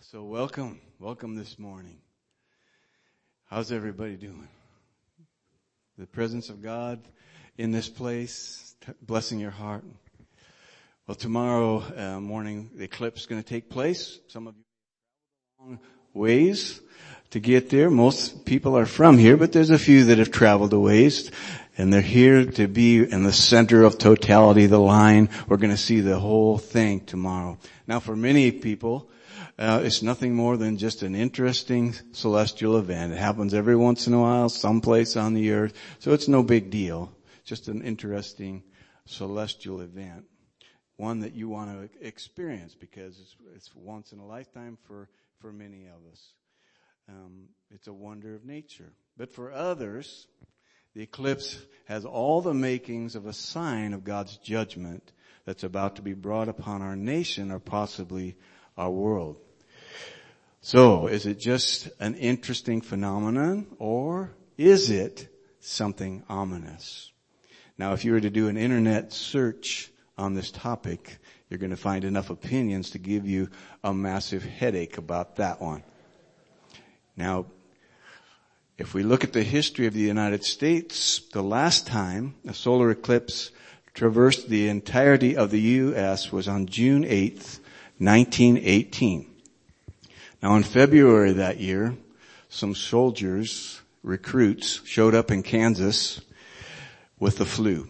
So welcome this morning. How's everybody doing? The presence of God in this place, blessing your heart. Well, tomorrow morning, the eclipse is going to take place. Some of you have traveled a long ways to get there. Most people are from here, but there's a few that have traveled a ways. And they're here to be in the center of totality, the line. We're going to see the whole thing tomorrow. Now, for many people, it's nothing more than just an interesting celestial event. It happens every once in a while, someplace on the earth. So it's no big deal. Just an interesting celestial event. One that you want to experience because it's once in a lifetime for many of us. It's a wonder of nature. But for others, the eclipse has all the makings of a sign of God's judgment that's about to be brought upon our nation or possibly our world. So, is it just an interesting phenomenon or is it something ominous? Now, if you were to do an internet search on this topic, you're going to find enough opinions to give you a massive headache about that one. Now, if we look at the history of the United States, the last time a solar eclipse traversed the entirety of the U.S. was on June 8th, 1918. Now in February of that year, some soldiers, recruits, showed up in Kansas with the flu.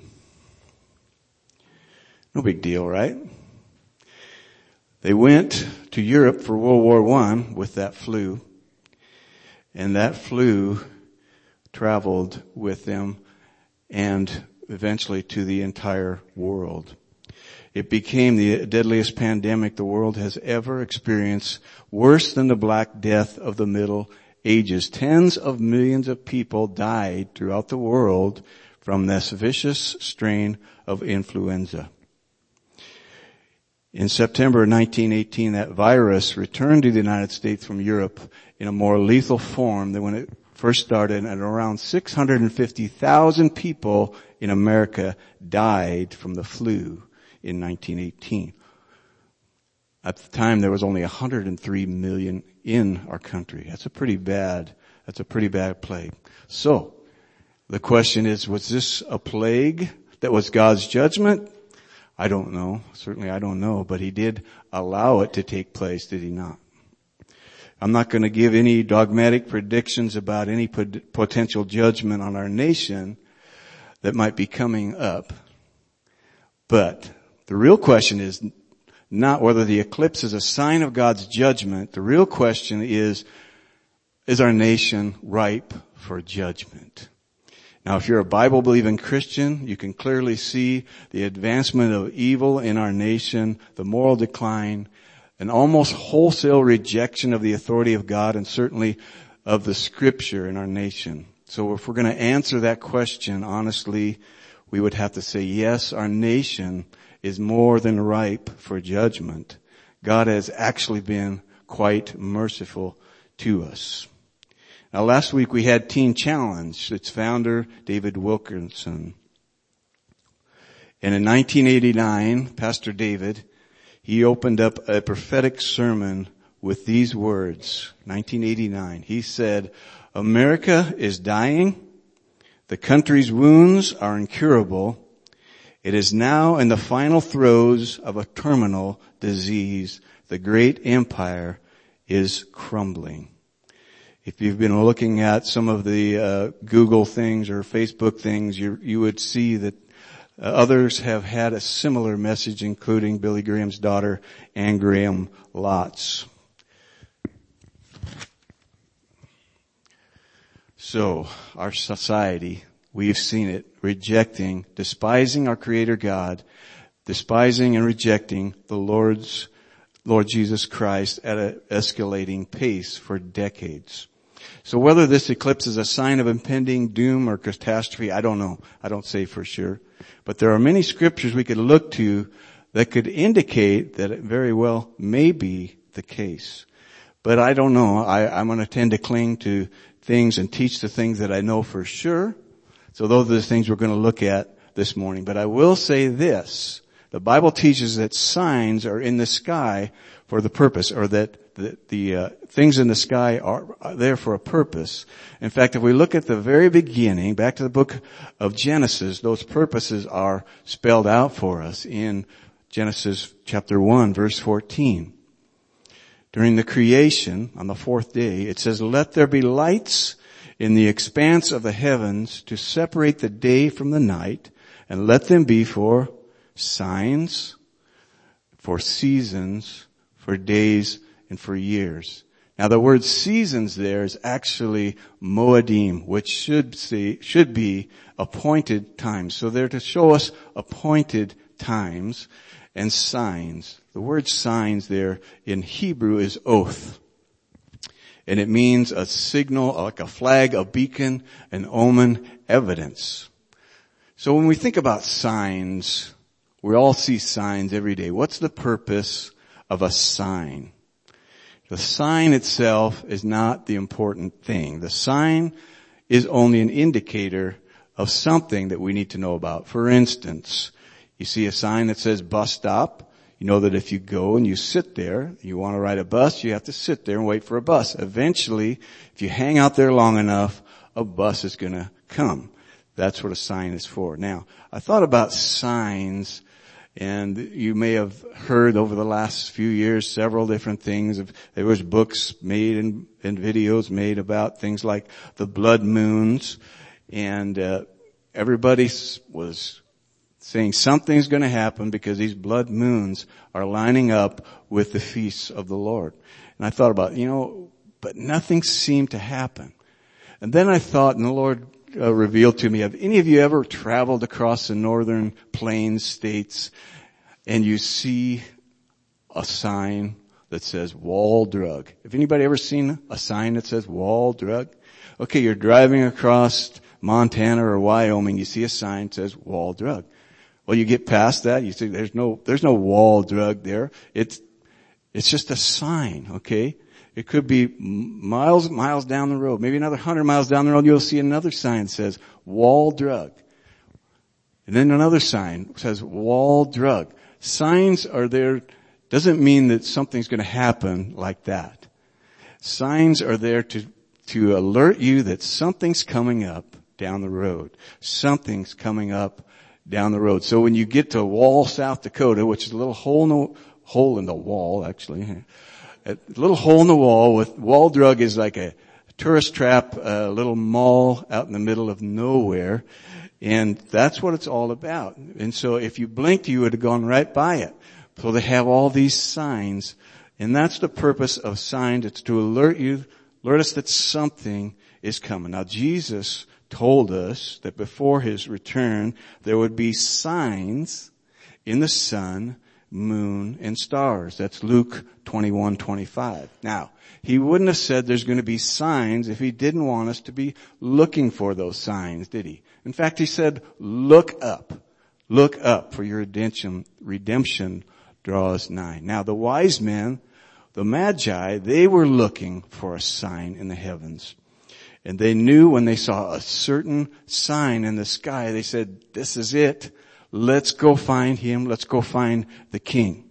No big deal, right? They went to Europe for World War I with that flu, and that flu traveled with them and eventually to the entire world. It became the deadliest pandemic the world has ever experienced, worse than the Black Death of the Middle Ages. Tens of millions of people died throughout the world from this vicious strain of influenza. In September 1918, that virus returned to the United States from Europe in a more lethal form than when it first started, and around 650,000 people in America died from the flu in 1918. At the time, there was only 103 million in our country. That's a pretty bad plague. So, the question is, was this a plague that was God's judgment? I don't know. Certainly I don't know, but He did allow it to take place, did He not? I'm not going to give any dogmatic predictions about any potential judgment on our nation that might be coming up. But the real question is not whether the eclipse is a sign of God's judgment. The real question is our nation ripe for judgment? Now, if you're a Bible-believing Christian, you can clearly see the advancement of evil in our nation, the moral decline, an almost wholesale rejection of the authority of God and certainly of the Scripture in our nation. So if we're going to answer that question honestly, we would have to say, yes, our nation is more than ripe for judgment. God has actually been quite merciful to us. Now last week we had Teen Challenge. Its founder, David Wilkerson. And in 1989, Pastor David, he opened up a prophetic sermon with these words. 1989. He said, America is dying. The country's wounds are incurable. It is now in the final throes of a terminal disease. The great empire is crumbling. If you've been looking at some of the Google things or Facebook things, you would see that others have had a similar message, including Billy Graham's daughter, Ann Graham Lotz. So, our society, we've seen it rejecting, despising our Creator God, despising and rejecting the Lord Jesus Christ at an escalating pace for decades. So whether this eclipse is a sign of impending doom or catastrophe, I don't know. I don't say for sure. But there are many scriptures we could look to that could indicate that it very well may be the case. But I don't know. I'm going to tend to cling to things and teach the things that I know for sure. So those are the things we're going to look at this morning. But I will say this. The Bible teaches that signs are in the sky for the purpose, or that the things in the sky are there for a purpose. In fact, if we look at the very beginning, back to the book of Genesis, those purposes are spelled out for us in Genesis chapter 1, verse 14. During the creation, on the fourth day, it says, "Let there be lights in the expanse of the heavens to separate the day from the night, and let them be for signs, for seasons, for days, and for years." Now the word seasons there is actually moedim, which should be appointed times. So they're to show us appointed times and signs. The word signs there in Hebrew is oath. And it means a signal, like a flag, a beacon, an omen, evidence. So when we think about signs, we all see signs every day. What's the purpose of a sign? The sign itself is not the important thing. The sign is only an indicator of something that we need to know about. For instance, you see a sign that says bus stop. You know that if you go and you sit there, you want to ride a bus, you have to sit there and wait for a bus. Eventually, if you hang out there long enough, a bus is going to come. That's what a sign is for. Now, I thought about signs, and you may have heard over the last few years several different things. There was books made and videos made about things like the blood moons, and everybody was saying something's going to happen because these blood moons are lining up with the feasts of the Lord. And I thought about, but nothing seemed to happen. And then I thought, and the Lord revealed to me, have any of you ever traveled across the northern plains states and you see a sign that says Wall Drug? Have anybody ever seen a sign that says Wall Drug? Okay, you're driving across Montana or Wyoming, you see a sign that says Wall Drug. Well, you get past that, you see there's no Wall Drug there. It's just a sign, okay? It could be miles down the road. Maybe another 100 miles down the road, you'll see another sign that says Wall Drug. And then another sign says Wall Drug. Signs are there, doesn't mean that something's going to happen like that. Signs are there to alert you that something's coming up down the road. Something's coming up down the road. So when you get to Wall, South Dakota, which is a little hole in the wall, actually, a little hole in the wall with Wall Drug is like a tourist trap, a little mall out in the middle of nowhere. And that's what it's all about. And so if you blinked, you would have gone right by it. So they have all these signs. And that's the purpose of signs. It's to alert us that something is coming. Now Jesus told us that before his return, there would be signs in the sun, moon, and stars. That's Luke 21:25. Now, he wouldn't have said there's going to be signs if he didn't want us to be looking for those signs, did he? In fact, he said, look up, for your redemption draws nigh. Now, the wise men, the Magi, they were looking for a sign in the heavens. And they knew when they saw a certain sign in the sky, they said, this is it. Let's go find him. Let's go find the king.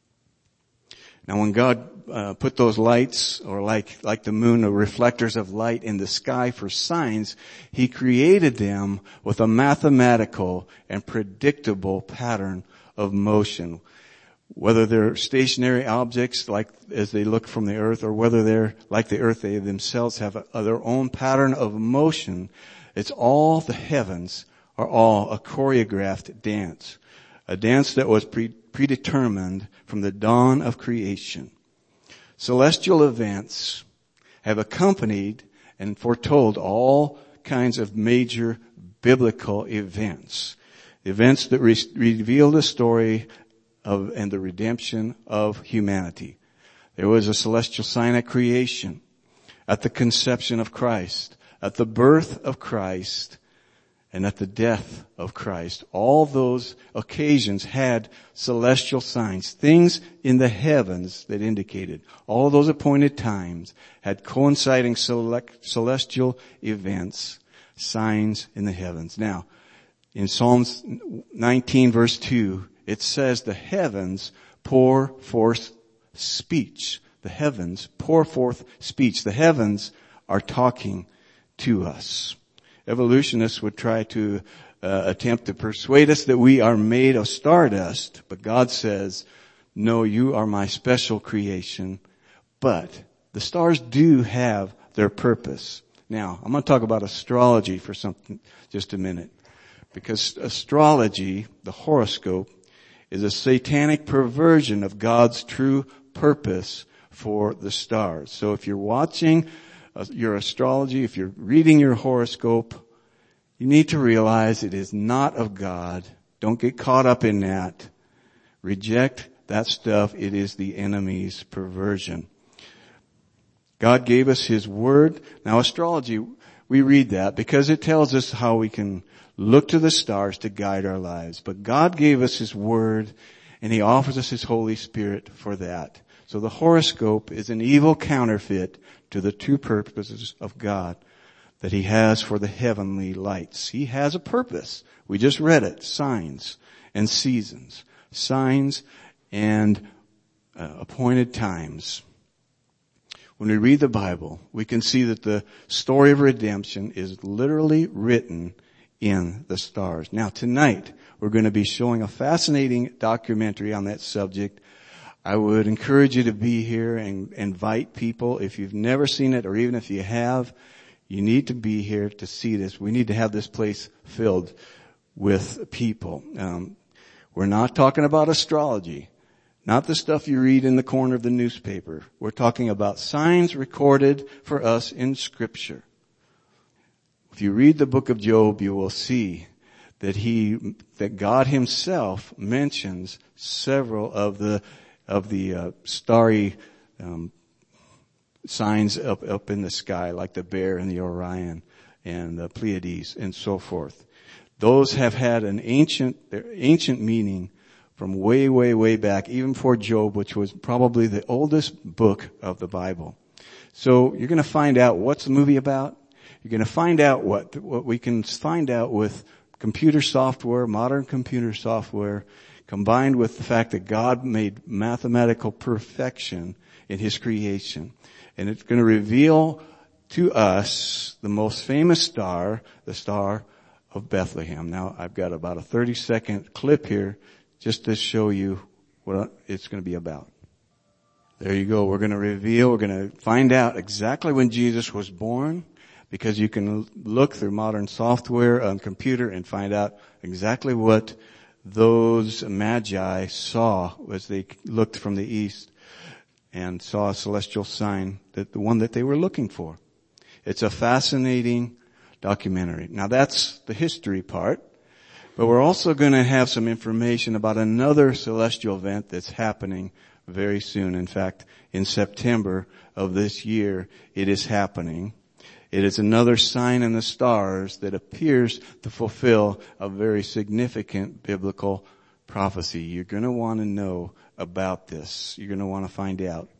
Now when God put those lights, or like the moon, the reflectors of light in the sky for signs, he created them with a mathematical and predictable pattern of motion. Whether they're stationary objects like as they look from the earth, or whether they're like the earth, they themselves have their own pattern of motion. It's all, the heavens are all a choreographed dance. A dance that was predetermined from the dawn of creation. Celestial events have accompanied and foretold all kinds of major biblical events. Events that reveal the story and the redemption of humanity. There was a celestial sign at creation, at the conception of Christ, at the birth of Christ, and at the death of Christ. All those occasions had celestial signs, things in the heavens that indicated. All those appointed times had coinciding celestial events, signs in the heavens. Now, in Psalms 19 verse 2, It says the heavens pour forth speech. The heavens pour forth speech. The heavens are talking to us. Evolutionists would try to attempt to persuade us that we are made of stardust, but God says, no, you are my special creation. But the stars do have their purpose. Now, I'm going to talk about astrology for just a minute. Because astrology, the horoscope, is a satanic perversion of God's true purpose for the stars. So if you're watching your astrology, if you're reading your horoscope, you need to realize it is not of God. Don't get caught up in that. Reject that stuff. It is the enemy's perversion. God gave us His Word. Now astrology, we read that because it tells us how we can look to the stars to guide our lives. But God gave us His Word, and He offers us His Holy Spirit for that. So the horoscope is an evil counterfeit to the true purposes of God that He has for the heavenly lights. He has a purpose. We just read it. Signs and seasons. Signs and appointed times. When we read the Bible, we can see that the story of redemption is literally written in the stars. Now tonight, we're going to be showing a fascinating documentary on that subject. I would encourage you to be here and invite people. If you've never seen it, or even if you have, you need to be here to see this. We need to have this place filled with people. We're not talking about astrology. Not the stuff you read in the corner of the newspaper. We're talking about signs recorded for us in Scripture. If you read the book of Job, you will see that God Himself mentions several of the starry signs up in the sky, like the Bear and the Orion and the Pleiades and so forth. Those have had an ancient meaning from way, way, way back, even for Job, which was probably the oldest book of the Bible. So you're going to find out what's the movie about. You're going to find out what we can find out with computer software, modern computer software, combined with the fact that God made mathematical perfection in His creation. And it's going to reveal to us the most famous star, the Star of Bethlehem. Now, I've got about a 30-second clip here just to show you what it's going to be about. There you go. We're going to find out exactly when Jesus was born, because you can look through modern software on computer and find out exactly what those magi saw as they looked from the east and saw a celestial sign, that the one that they were looking for. It's a fascinating documentary. Now that's the history part. But we're also going to have some information about another celestial event that's happening very soon. In fact, in September of this year, it is happening. It is another sign in the stars that appears to fulfill a very significant biblical prophecy. You're going to want to know about this. You're going to want to find out.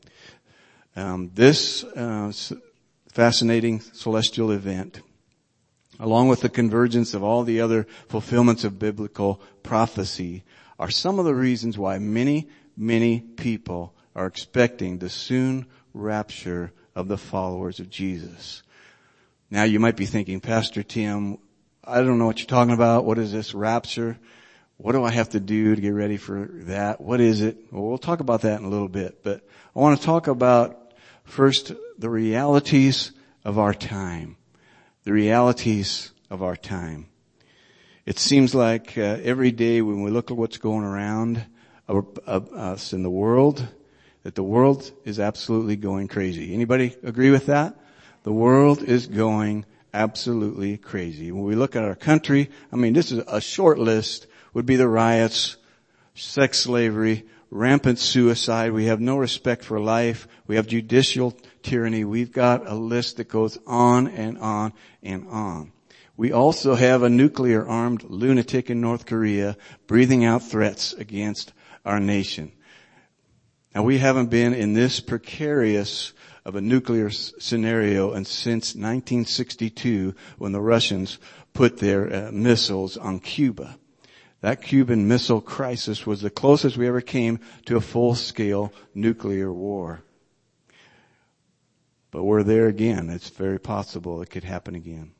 This fascinating celestial event, along with the convergence of all the other fulfillments of biblical prophecy, are some of the reasons why many, many people are expecting the soon rapture of the followers of Jesus. Now you might be thinking, Pastor Tim, I don't know what you're talking about. What is this rapture? What do I have to do to get ready for that? What is it? Well, we'll talk about that in a little bit. But I want to talk about first the realities of our time. The realities of our time. It seems like every day when we look at what's going around us in the world, that the world is absolutely going crazy. Anybody agree with that? The world is going absolutely crazy. When we look at our country, this is a short list, would be the riots, sex slavery, rampant suicide. We have no respect for life. We have judicial tyranny. We've got a list that goes on and on and on. We also have a nuclear-armed lunatic in North Korea breathing out threats against our nation. Now, we haven't been in this precarious of a nuclear scenario and since 1962, when the Russians put their missiles on Cuba. That Cuban Missile Crisis was the closest we ever came to a full-scale nuclear war. But we're there again. It's very possible it could happen again.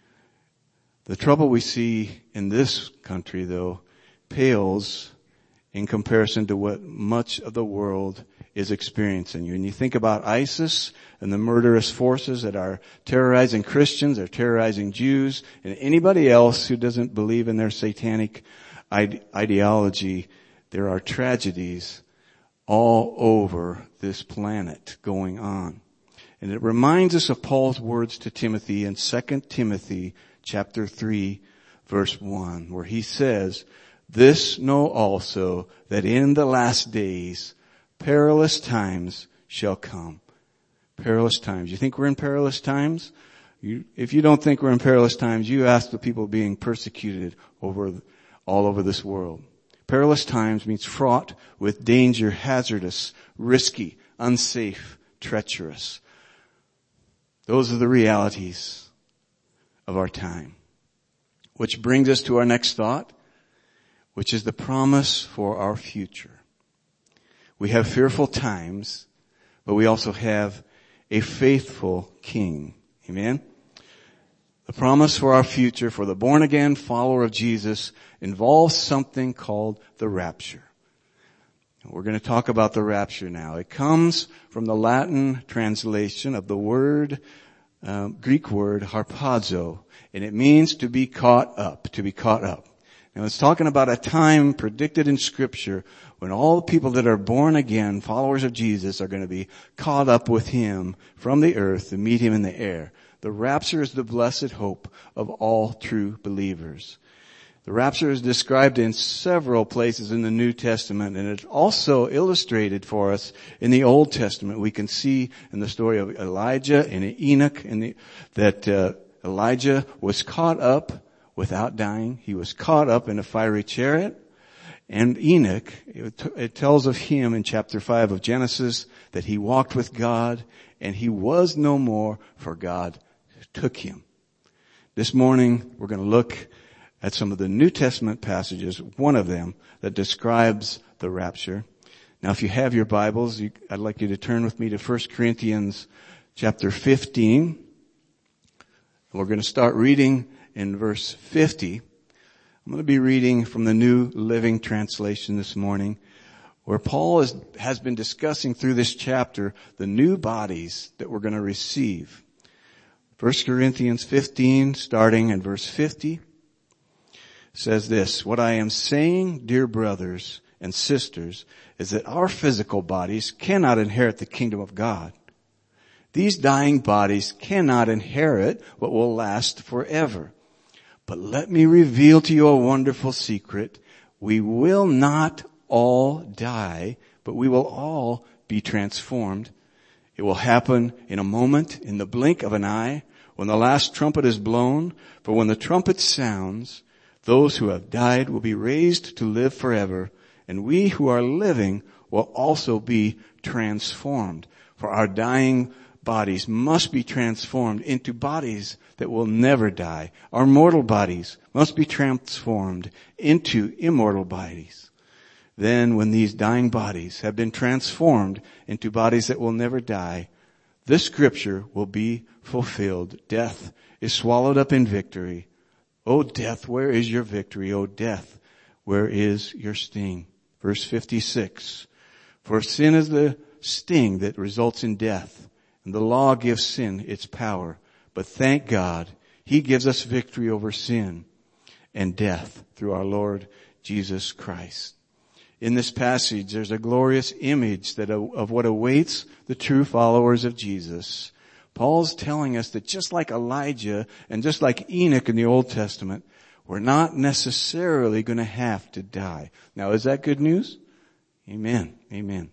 The trouble we see in this country, though, pales in comparison to what much of the world is experiencing. When you think about ISIS and the murderous forces that are terrorizing Christians, they're terrorizing Jews, and anybody else who doesn't believe in their satanic ideology, there are tragedies all over this planet going on. And it reminds us of Paul's words to Timothy in 2 Timothy chapter 3, verse 1, where he says, "This know also, that in the last days perilous times shall come." Perilous times. You think we're in perilous times? If you don't think we're in perilous times, you ask the people being persecuted all over this world. Perilous times means fraught with danger, hazardous, risky, unsafe, treacherous. Those are the realities of our time. Which brings us to our next thought, which is the promise for our future. We have fearful times, but we also have a faithful King. Amen? The promise for our future, for the born-again follower of Jesus, involves something called the rapture. We're going to talk about the rapture now. It comes from the Latin translation of the Greek word harpazo, and it means to be caught up, to be caught up. Now it's talking about a time predicted in Scripture when all the people that are born again, followers of Jesus, are going to be caught up with Him from the earth to meet Him in the air. The rapture is the blessed hope of all true believers. The rapture is described in several places in the New Testament, and it's also illustrated for us in the Old Testament. We can see in the story of Elijah and Enoch that Elijah was caught up without dying. He was caught up in a fiery chariot. And Enoch, it tells of him in chapter 5 of Genesis that he walked with God and he was no more, for God took him. This morning we're going to look at some of the New Testament passages, one of them that describes the rapture. Now if you have your Bibles, I'd like you to turn with me to 1 Corinthians chapter 15. We're going to start reading in verse 50. I'm going to be reading from the New Living Translation this morning, where Paul has been discussing through this chapter the new bodies that we're going to receive. 1 Corinthians 15, starting in verse 50, says this: "What I am saying, dear brothers and sisters, is that our physical bodies cannot inherit the kingdom of God. These dying bodies cannot inherit what will last forever. But let me reveal to you a wonderful secret. We will not all die, but we will all be transformed. It will happen in a moment, in the blink of an eye, when the last trumpet is blown. For when the trumpet sounds, those who have died will be raised to live forever, and we who are living will also be transformed. For our dying bodies must be transformed into bodies that will never die. Our mortal bodies must be transformed into immortal bodies. Then when these dying bodies have been transformed into bodies that will never die, this scripture will be fulfilled. Death is swallowed up in victory. O death, where is your victory? O death, where is your sting?" Verse 56, "For sin is the sting that results in death, and the law gives sin its power. But thank God, He gives us victory over sin and death through our Lord Jesus Christ." In this passage, there's a glorious image of what awaits the true followers of Jesus. Paul's telling us that just like Elijah and just like Enoch in the Old Testament, we're not necessarily going to have to die. Now, is that good news? Amen. Amen.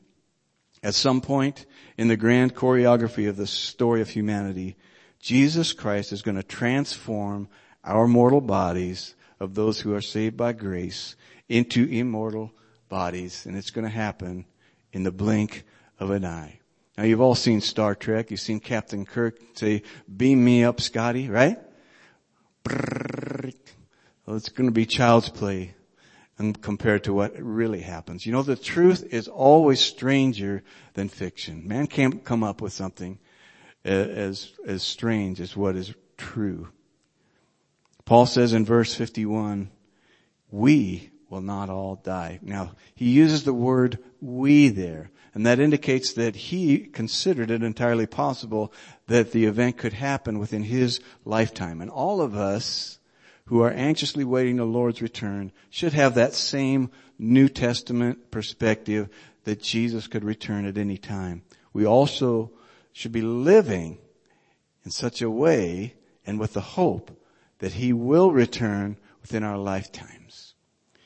At some point in the grand choreography of the story of humanity, Jesus Christ is going to transform our mortal bodies of those who are saved by grace into immortal bodies. And it's going to happen in the blink of an eye. Now you've all seen Star Trek. You've seen Captain Kirk say, "Beam me up, Scotty," right? Well, it's going to be child's play and compared to what really happens. You know, the truth is always stranger than fiction. Man can't come up with something as strange as what is true. Paul says in verse 51, we will not all die. Now, he uses the word we there, and that indicates that he considered it entirely possible that the event could happen within his lifetime. And all of us who are anxiously waiting the Lord's return should have that same New Testament perspective that Jesus could return at any time. We also should be living in such a way and with the hope that he will return within our lifetimes.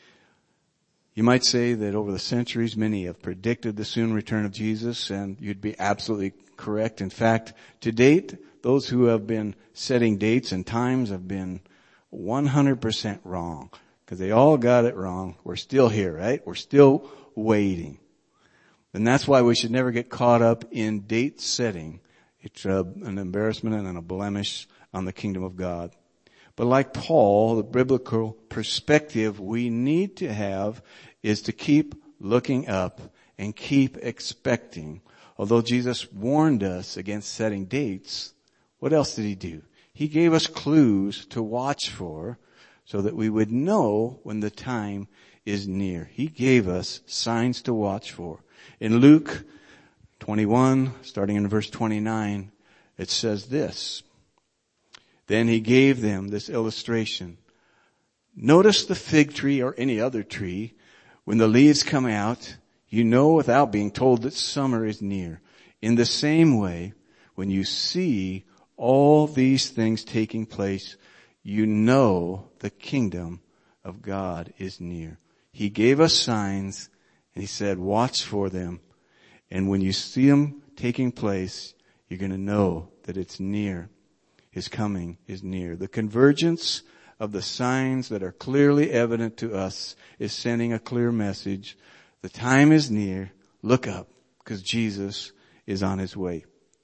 You might say that over the centuries, many have predicted the soon return of Jesus, and you'd be absolutely correct. In fact, to date, those who have been setting dates and times have been 100% wrong, because they all got it wrong. We're still here, right? We're still waiting. And that's why we should never get caught up in date setting. It's an embarrassment and a blemish on the kingdom of God. But like Paul, the biblical perspective we need to have is to keep looking up and keep expecting. Although Jesus warned us against setting dates, what else did he do? He gave us clues to watch for so that we would know when the time is near. He gave us signs to watch for. In Luke 21, starting in verse 29, it says this. Then he gave them this illustration. Notice the fig tree or any other tree. When the leaves come out, you know without being told that summer is near. In the same way, when you see all these things taking place, you know the kingdom of God is near. He gave us signs, and he said, watch for them. And when you see them taking place, you're going to know that it's near. His coming is near. The convergence of the signs that are clearly evident to us is sending a clear message. The time is near. Look up, because Jesus is on his way.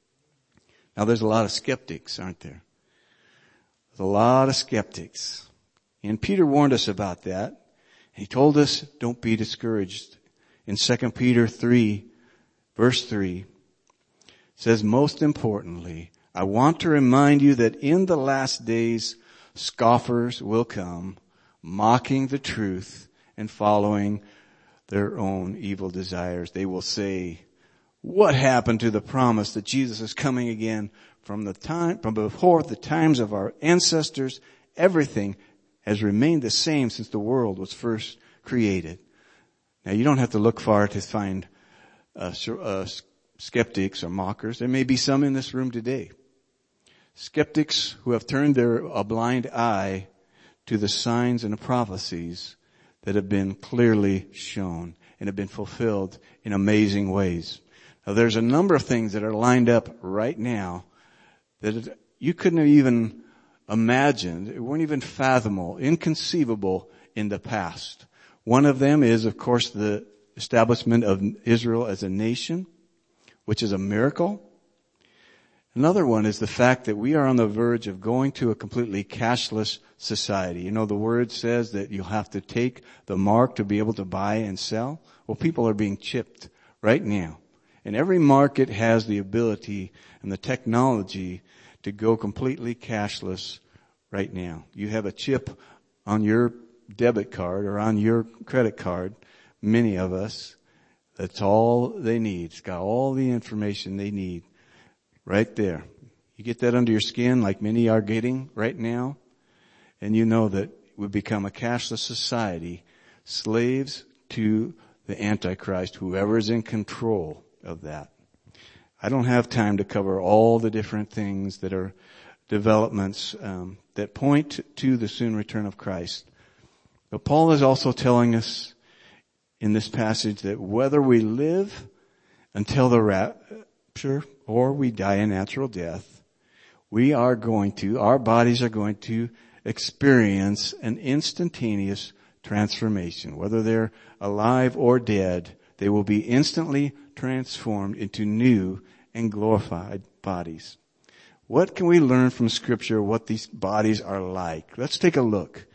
Now there's a lot of skeptics, aren't there? There's a lot of skeptics. And Peter warned us about that. He told us, don't be discouraged. In 2 Peter 3, verse 3, it says, most importantly, I want to remind you that in the last days, scoffers will come, mocking the truth and following their own evil desires. They will say, what happened to the promise that Jesus is coming again from before the times of our ancestors? Everything has remained the same since the world was first created. Now you don't have to look far to find skeptics or mockers. There may be some in this room today. Skeptics who have turned a blind eye to the signs and the prophecies that have been clearly shown and have been fulfilled in amazing ways. Now there's a number of things that are lined up right now that you couldn't have even imagined, it weren't even fathomable, inconceivable in the past. One of them is, of course, the establishment of Israel as a nation, which is a miracle. Another one is the fact that we are on the verge of going to a completely cashless society. You know, the word says that you'll have to take the mark to be able to buy and sell. Well, people are being chipped right now. And every market has the ability and the technology to go completely cashless right now. You have a chip on your debit card or on your credit card, many of us, that's all they need. It's got all the information they need right there. You get that under your skin like many are getting right now, and you know that we've become a cashless society, slaves to the Antichrist, whoever is in control of that. I don't have time to cover all the different things that are developments that point to the soon return of Christ. But Paul is also telling us in this passage that whether we live until the rapture or we die a natural death, our bodies are going to experience an instantaneous transformation. Whether they're alive or dead, they will be instantly transformed into new and glorified bodies. What can we learn from Scripture what these bodies are like? Let's take a look.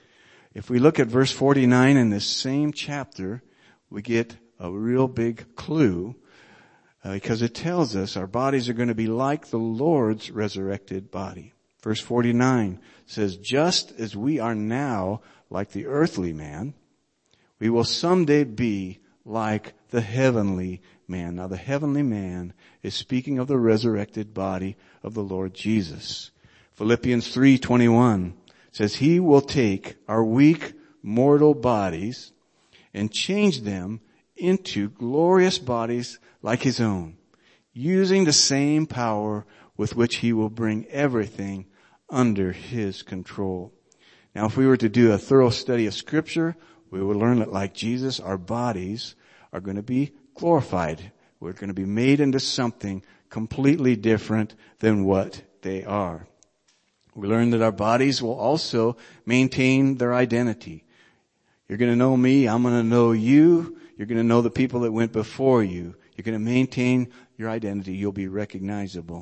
If we look at verse 49 in this same chapter, we get a real big clue because it tells us our bodies are going to be like the Lord's resurrected body. Verse 49 says, just as we are now like the earthly man, we will someday be like the heavenly man. Now the heavenly man is speaking of the resurrected body of the Lord Jesus. Philippians 3:21 says, he will take our weak mortal bodies and change them into glorious bodies like his own, using the same power with which he will bring everything under his control. Now, if we were to do a thorough study of Scripture, we would learn that like Jesus, our bodies are going to be glorified. We're going to be made into something completely different than what they are. We learn that our bodies will also maintain their identity. You're going to know me, I'm going to know you, you're going to know the people that went before you. You're going to maintain your identity. You'll be recognizable.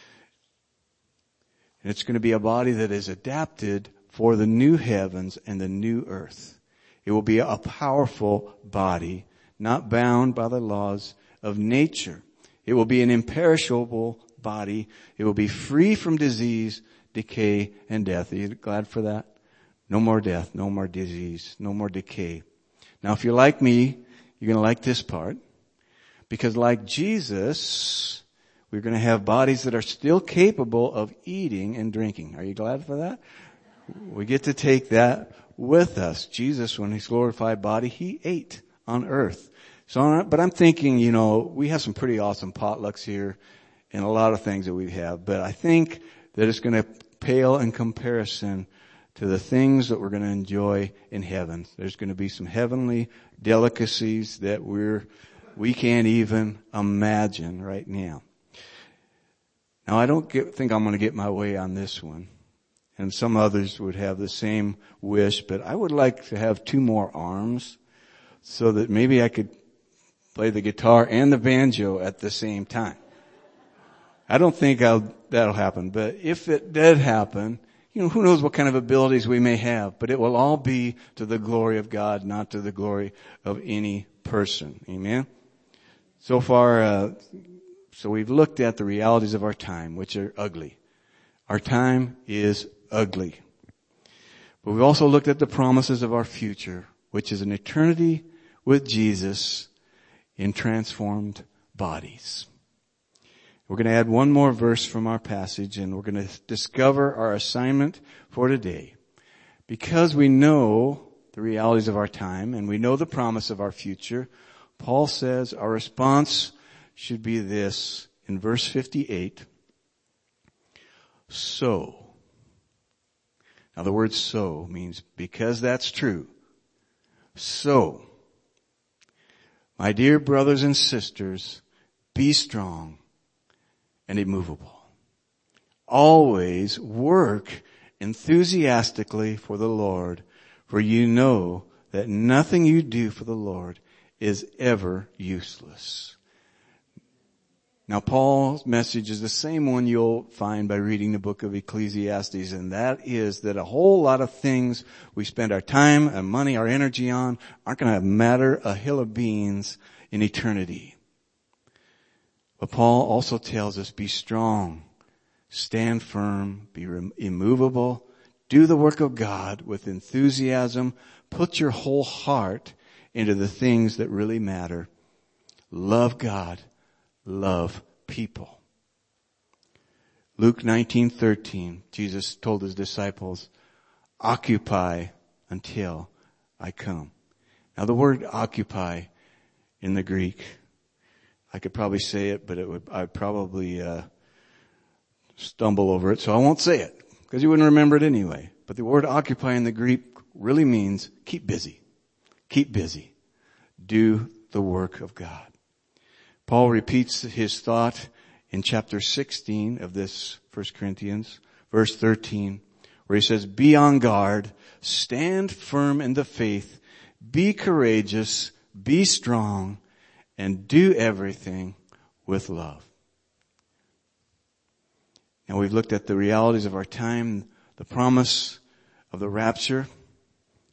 And it's going to be a body that is adapted for the new heavens and the new earth. It will be a powerful body, not bound by the laws of nature. It will be an imperishable body. It will be free from disease, decay, and death. Are you glad for that? No more death, no more disease, no more decay. Now, if you're like me, you're going to like this part. Because like Jesus, we're going to have bodies that are still capable of eating and drinking. Are you glad for that? We get to take that with us. Jesus, when his glorified body, he ate on earth. But I'm thinking, we have some pretty awesome potlucks here and a lot of things that we have. But I think that it's going to pale in comparison to the things that we're going to enjoy in heaven. There's going to be some heavenly delicacies that we can't even imagine right now. Now, I don't think I'm going to get my way on this one. And some others would have the same wish, but I would like to have 2 more arms so that maybe I could play the guitar and the banjo at the same time. I don't think that'll happen, but if it did happen, who knows what kind of abilities we may have, but it will all be to the glory of God, not to the glory of any person. Amen? So far, so we've looked at the realities of our time, which are ugly. Our time is ugly. But we've also looked at the promises of our future, which is an eternity with Jesus in transformed bodies. We're going to add one more verse from our passage, and we're going to discover our assignment for today. Because we know the realities of our time and we know the promise of our future, Paul says our response should be this in verse 58. So. Now the word so means because that's true. So, my dear brothers and sisters, be strong and immovable. Always work enthusiastically for the Lord, for you know that nothing you do for the Lord is ever useless. Now, Paul's message is the same one you'll find by reading the book of Ecclesiastes, and that is that a whole lot of things we spend our time and money, our energy on, aren't going to matter a hill of beans in eternity. But Paul also tells us, be strong, stand firm, be immovable, do the work of God with enthusiasm, put your whole heart into the things that really matter. Love God, love people. Luke 19:13, Jesus told his disciples, occupy until I come. Now the word occupy in the Greek, I could probably say it, but I'd probably stumble over it, so I won't say it, because you wouldn't remember it anyway. But the word occupy in the Greek really means keep busy. Keep busy. Do the work of God. Paul repeats his thought in chapter 16 of this 1 Corinthians, verse 13, where he says, be on guard, stand firm in the faith, be courageous, be strong, and do everything with love. Now we've looked at the realities of our time, the promise of the rapture.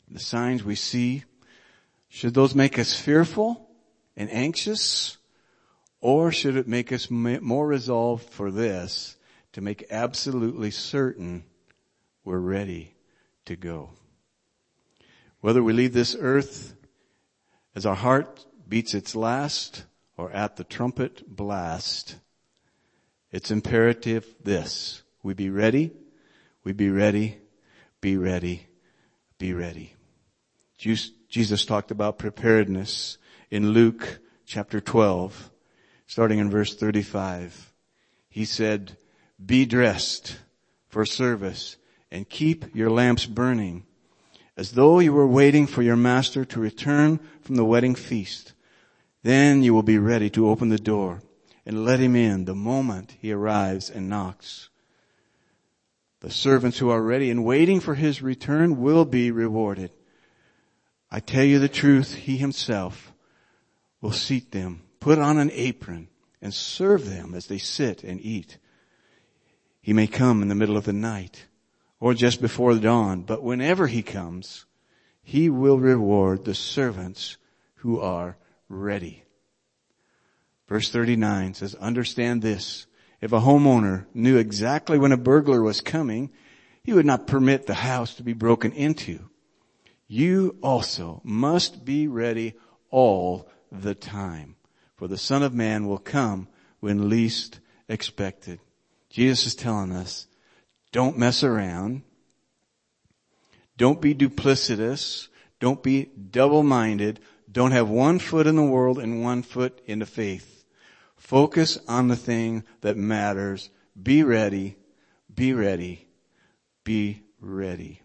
the signs we see, should those make us fearful and anxious? Or should it make us more resolved for this, to make absolutely certain we're ready to go? Whether we leave this earth as our heart beats its last or at the trumpet blast, it's imperative this: we be ready, we be ready, be ready, be ready. Jesus talked about preparedness in Luke chapter 12, starting in verse 35. He said, "Be dressed for service and keep your lamps burning, as though you were waiting for your master to return from the wedding feast. Then you will be ready to open the door and let him in the moment he arrives and knocks. The servants who are ready and waiting for his return will be rewarded. I tell you the truth, he himself will seat them, put on an apron, and serve them as they sit and eat. He may come in the middle of the night or just before dawn, but whenever he comes, he will reward the servants who are ready." Verse 39 says, "Understand this. If a homeowner knew exactly when a burglar was coming, he would not permit the house to be broken into. You also must be ready all the time, for the Son of Man will come when least expected." Jesus is telling us, don't mess around. Don't be duplicitous. Don't be double-minded. Don't have one foot in the world and one foot in the faith. Focus on the thing that matters. Be ready. Be ready. Be ready.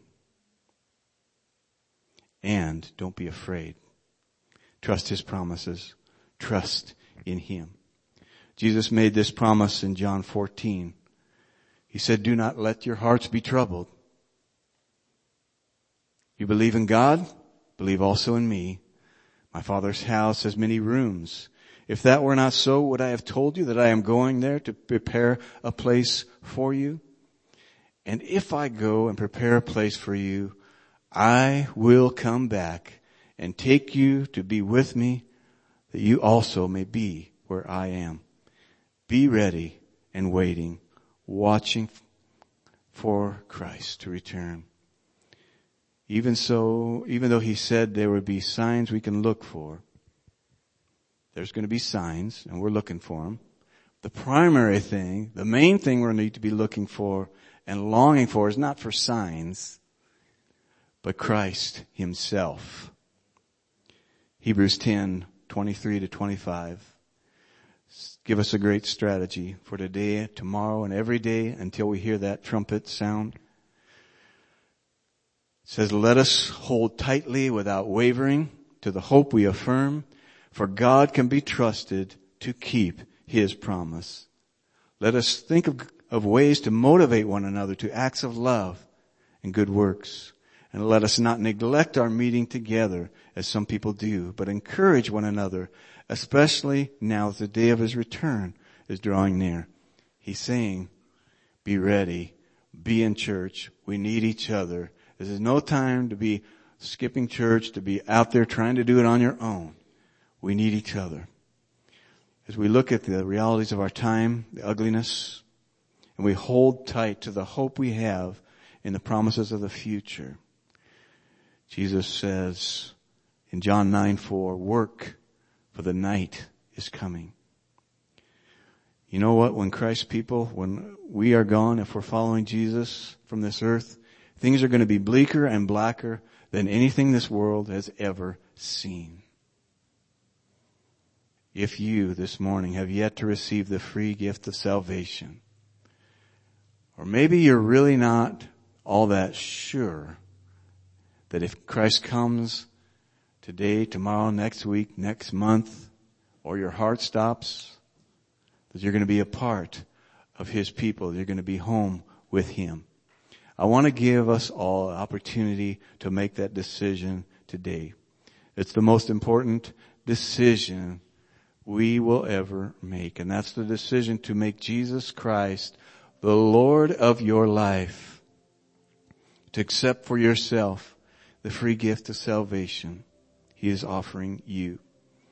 And don't be afraid. Trust his promises. Trust in him. Jesus made this promise in John 14. He said, "Do not let your hearts be troubled. You believe in God? Believe also in me. My Father's house has many rooms. If that were not so, would I have told you that I am going there to prepare a place for you? And if I go and prepare a place for you, I will come back and take you to be with me, that you also may be where I am." Be ready and waiting, watching for Christ to return. Even though he said there would be signs we can look for, there's going to be signs, and we're looking for them. The primary thing, the main thing we need to be looking for and longing for is not for signs, but Christ himself. Hebrews 10:23-25 give us a great strategy for today, tomorrow, and every day until we hear that trumpet sound. It says, "Let us hold tightly without wavering to the hope we affirm, for God can be trusted to keep his promise. Let us think of ways to motivate one another to acts of love and good works. And let us not neglect our meeting together as some people do, but encourage one another, especially now as the day of his return is drawing near." He's saying, be ready, be in church. We need each other. This is no time to be skipping church, to be out there trying to do it on your own. We need each other. As we look at the realities of our time, the ugliness, and we hold tight to the hope we have in the promises of the future, Jesus says in John 9:4, "Work, for the night is coming." You know what? When Christ's people, when we are gone, if we're following Jesus from this earth, things are going to be bleaker and blacker than anything this world has ever seen. If you this morning have yet to receive the free gift of salvation, or maybe you're really not all that sure that if Christ comes today, tomorrow, next week, next month, or your heart stops, that you're going to be a part of his people. You're going to be home with him. I want to give us all an opportunity to make that decision today. It's the most important decision we will ever make. And that's the decision to make Jesus Christ the Lord of your life. To accept for yourself the free gift of salvation He is offering you.